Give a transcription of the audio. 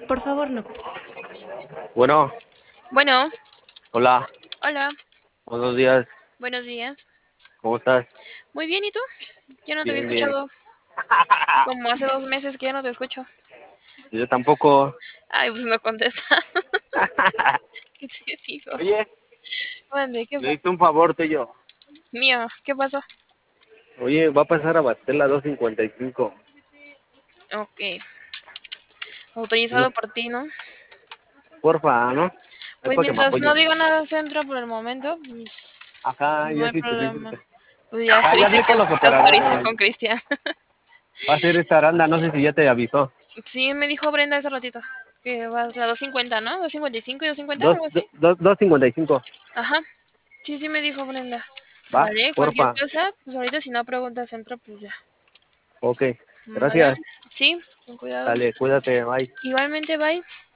Por favor, no. Bueno, Bueno, hola, hola, buenos días, buenos días. ¿cómo estás? Muy bien, ¿y tú? Ya no te había Bien, bien. escuchado como hace 2 meses que ya no te escucho. Yo tampoco. Ay, pues no contesta. ¿Qué te digo? Oye, Mande, ¿qué pasó? necesito un favor tuyo. Mío, ¿qué pasó? Oye, va a pasar a bater la 255. Ok, autorizado No, por ti, ¿no? porfa, ¿no? Es Pues para que me mientras no apoyes. diga nada centro por el momento, pues Ajá, no ya hay sí te dije. problema. Pues ya Ah, se ya dice hablé que con los te autoricé operadores. con Cristian. Va a ser esta aranda, no sé si ya te avisó. Sí, me dijo Brenda hace ratito que vas a 250, ¿no? 255 y 250, Dos, algo así. dos, 255. Ajá, sí, sí me dijo Brenda. Va, Vale, cualquier porfa. cosa, pues ahorita si no preguntas centro, pues ya. Ok, Vale, gracias. sí, con cuidado. Dale, cuídate, bye. Igualmente, bye.